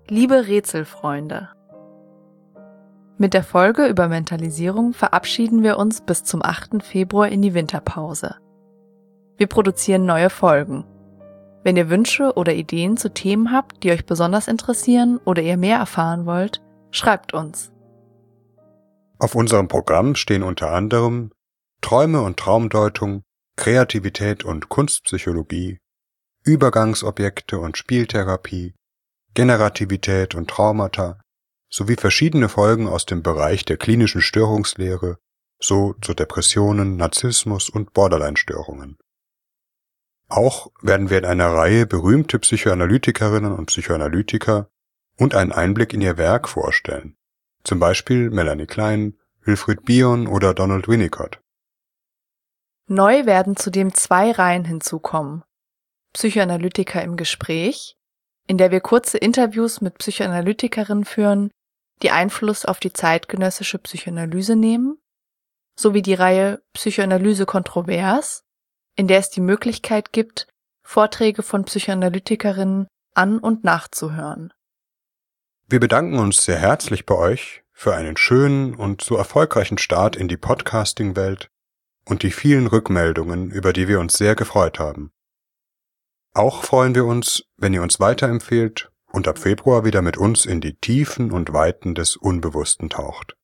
Liebe Rätselfreunde! Mit der Folge über Mentalisierung verabschieden wir uns bis zum 8. Februar in die Winterpause. Wir produzieren neue Folgen. Wenn ihr Wünsche oder Ideen zu Themen habt, die euch besonders interessieren oder ihr mehr erfahren wollt, schreibt uns. Auf unserem Programm stehen unter anderem Träume und Traumdeutung, Kreativität und Kunstpsychologie, Übergangsobjekte und Spieltherapie, Generativität und Traumata sowie verschiedene Folgen aus dem Bereich der klinischen Störungslehre, so zu Depressionen, Narzissmus und Borderline-Störungen. Auch werden wir in einer Reihe berühmte Psychoanalytikerinnen und Psychoanalytiker und einen Einblick in ihr Werk vorstellen, zum Beispiel Melanie Klein, Wilfried Bion oder Donald Winnicott. Neu werden zudem 2 Reihen hinzukommen. Psychoanalytiker im Gespräch, in der wir kurze Interviews mit Psychoanalytikerinnen führen, die Einfluss auf die zeitgenössische Psychoanalyse nehmen, sowie die Reihe Psychoanalyse kontrovers, in der es die Möglichkeit gibt, Vorträge von Psychoanalytikerinnen an- und nachzuhören. Wir bedanken uns sehr herzlich bei euch für einen schönen und so erfolgreichen Start in die Podcasting-Welt und die vielen Rückmeldungen, über die wir uns sehr gefreut haben. Auch freuen wir uns, wenn ihr uns weiterempfehlt und ab Februar wieder mit uns in die Tiefen und Weiten des Unbewussten taucht.